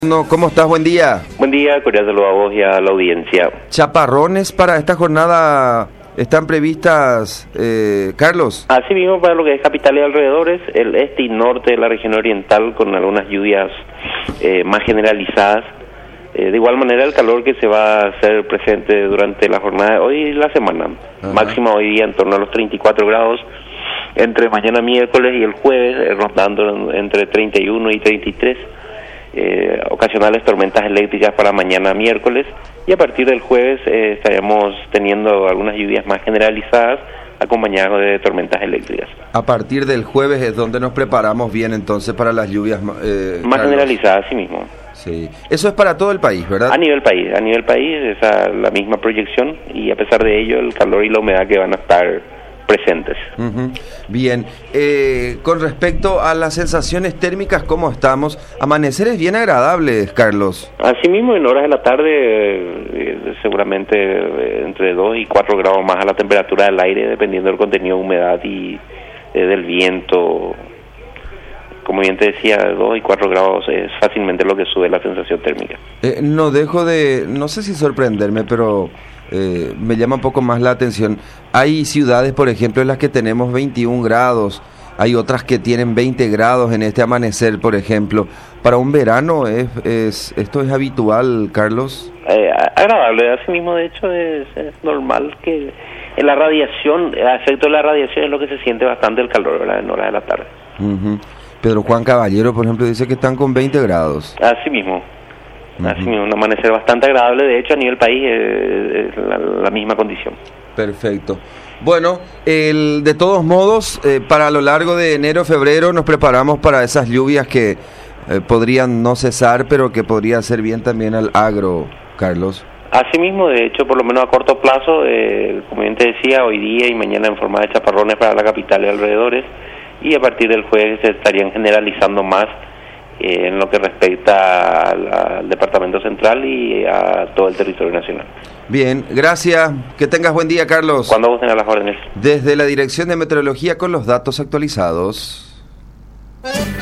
No, ¿cómo estás? Buen día. Buen día, cordial saludo a vos y a la audiencia. ¿Chaparrones para esta jornada están previstas, Carlos? Así mismo para lo que es capital y alrededores, el este y norte de la región oriental con algunas lluvias más generalizadas. De igual manera el calor que se va a hacer presente durante la jornada de hoy y la semana. Ajá. Máxima hoy día en torno a los 34 grados, entre mañana miércoles y el jueves rondando entre 31 y 33. Ocasionales tormentas eléctricas para mañana miércoles, y a partir del jueves estaremos teniendo algunas lluvias más generalizadas acompañadas de tormentas eléctricas. A partir del jueves es donde nos preparamos bien entonces para las lluvias más generalizadas, sí mismo. Sí, eso es para todo el país, ¿verdad? A nivel país esa la misma proyección, y a pesar de ello el calor y la humedad que van a estar presentes. Uh-huh. Bien, con respecto a las sensaciones térmicas, ¿cómo estamos? Amaneceres bien agradables, Carlos. Asimismo, en horas de la tarde, seguramente entre 2 y 4 grados más a la temperatura del aire, dependiendo del contenido de humedad y del viento. Como bien te decía, 2 y 4 grados es fácilmente lo que sube la sensación térmica. No dejo de, no sé si sorprenderme, pero me llama un poco más la atención. Hay ciudades, por ejemplo, en las que tenemos 21 grados, hay otras que tienen 20 grados en este amanecer, por ejemplo. Para un verano, ¿esto es habitual, Carlos? Agradable, así mismo, de hecho, es normal que en la radiación, el efecto de la radiación es lo que se siente bastante el calor, ¿verdad?, en horas de la tarde. Uh-huh. Pedro Juan Caballero, por ejemplo, dice que están con 20 grados. Así mismo. Así mismo, un amanecer bastante agradable. De hecho, a nivel país es la misma condición. Perfecto. Bueno, de todos modos, para lo largo de enero, febrero, nos preparamos para esas lluvias que podrían no cesar, pero que podría hacer bien también al agro, Carlos. Así mismo, de hecho, por lo menos a corto plazo, como bien te decía, hoy día y mañana en forma de chaparrones para la capital y alrededores, y a partir del jueves se estarían generalizando más en lo que respecta al Departamento Central y a todo el territorio nacional. Bien, gracias. Que tengas buen día, Carlos. Cuando vos tengas las órdenes. Desde la Dirección de Meteorología con los datos actualizados.